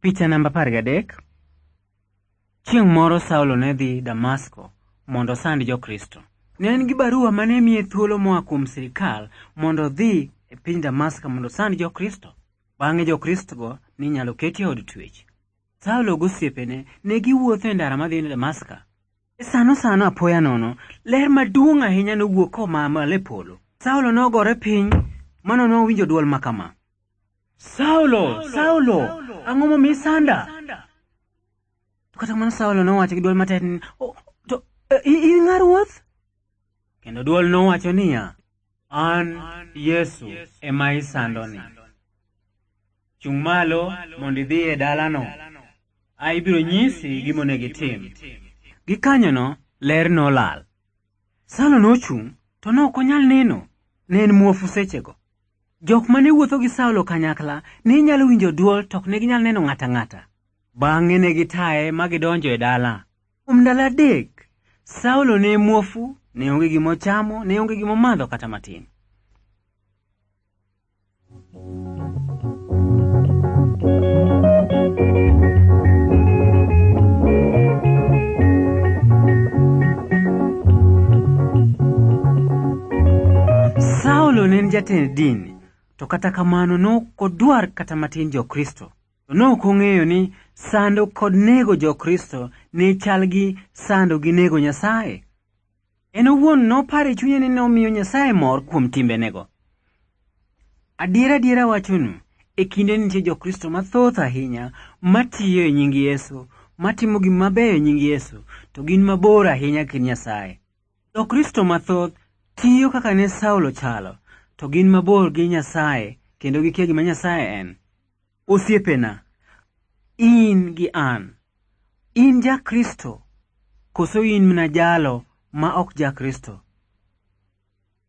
Picha namba 13. Chieng' moro Saulo ne dhi Damasko mondo sand jo-Kristo. Ne en gi barua mane miye thuolo moa kuom sirikal mondo dhi e piny Damaska mondo sand jo-Kristo. Bang'e jo-Kristogo ni nyalo keti e od twech. Saulo gosiepene ne giwuotho e ndara madhi Damaska. E sano apoya nono, ler maduong' ahinya nowuok koma malo e polo. Saulo nogore piny mano nowinjo dwol makama: Saulo, Saulo, ang'o momiyo isanda? To kata kamano Saulo nowacho gi dwol matek ni, in ng'a Ruoth? Kendo dwol nowacho niya, an Yesu ema isandoni. Chung' malo mondo idhi e dalano, ibiro nyisi gimonego itim. Gikanyono ler nolal. Saulo nochung' to nok onyal neno, ne en muofu sechego. Jok mane wuotho gi Saulo kanyakla ne nyalo winjo dwol to ok ne ginyal neno ng'ata ng'ata. Bang'e ne gitaye ma gidonjo e dala. Kuom ndalo 3 Saulo ne muofu, ne onge gimochamo, ne onge gimomadho kata matin. Saulo ne en jatend dini, to kata kamano nokodwar kata matin jo-Kristo. To nokong'eyo ni sando kod nego jo-Kristo ne chal gi sando gi nego Nyasaye. En owuon noparo e chunye ni nomiyo Nyasaye mor kuom timbenego. Adiera wachonu, e kinde nitie jo-Kristo mathoth ahinya matiyo e nying Yesu, matimo gima mabeyo e nying Yesu, to gin mabor ahinya gi Nyasaye. Jo-Kristo mathoth tiyo kaka ne Saulo chalo, to gin mabor gi Nyasaye kendo gikia gima Nyasaye en. Osiepena, in gi an, in ja-Kristo, koso in mana jalo ma ok ja-Kristo?